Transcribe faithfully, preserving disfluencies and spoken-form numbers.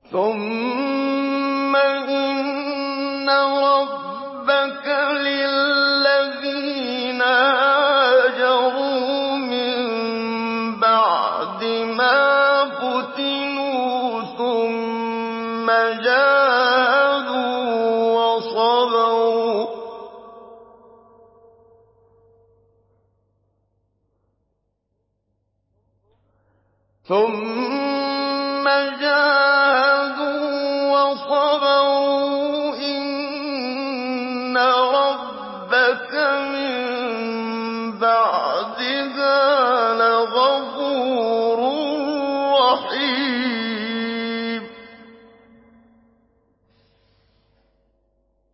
ثم إن ربك للذين هاجروا من بعد ما فتنوا ثم جاهدوا وصبروا ثم جاهدوا وصبروا إن ربك